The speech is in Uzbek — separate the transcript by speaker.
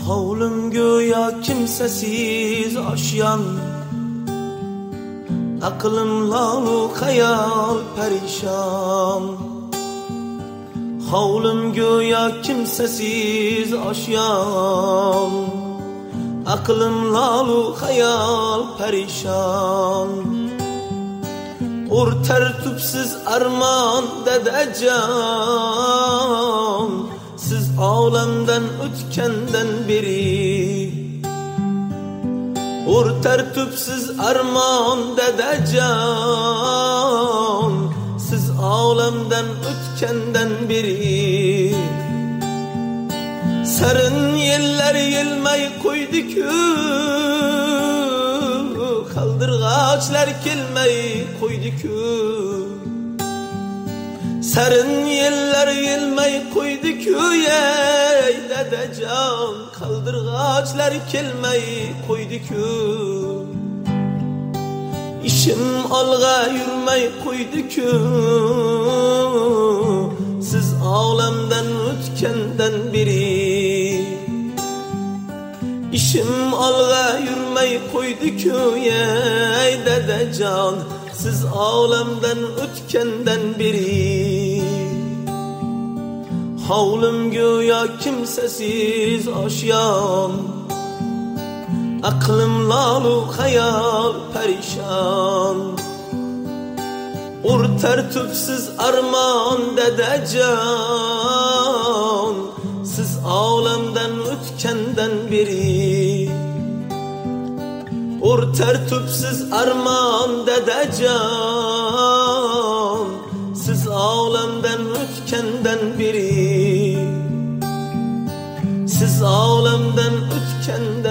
Speaker 1: Havlum göya kimsesiz aşyan, aklım lalu hayal perişan. Havlum göya kimsesiz aşyan, aklım lalu hayal perişan. Urter tüpsiz arman dedecan, siz alemden ötkenden biri. Urter tüpsiz arman dedecan, siz alemden ötkenden biri. Sarın yeller yelmey koyduk, kaldırgaçlar kelmey koyduk. Sarın yeller yelmey koyduk ey dedecan, kaldırgaçlar kelmey koyduk. İşim alga yürmey koyduk, siz alemden ötkenden biri. İşim alga yürmey koyduk ey dedecan, siz alemden ötkenden biri. Havlum göya kimsesiz aşyan, aklım lalu hayal perişan. Urter tüpsiz arman dedecan, siz alemden ötkenden biri. Urter tüpsiz arman dedecan, siz alemden ötkenden biri. Siz alemden ötkenden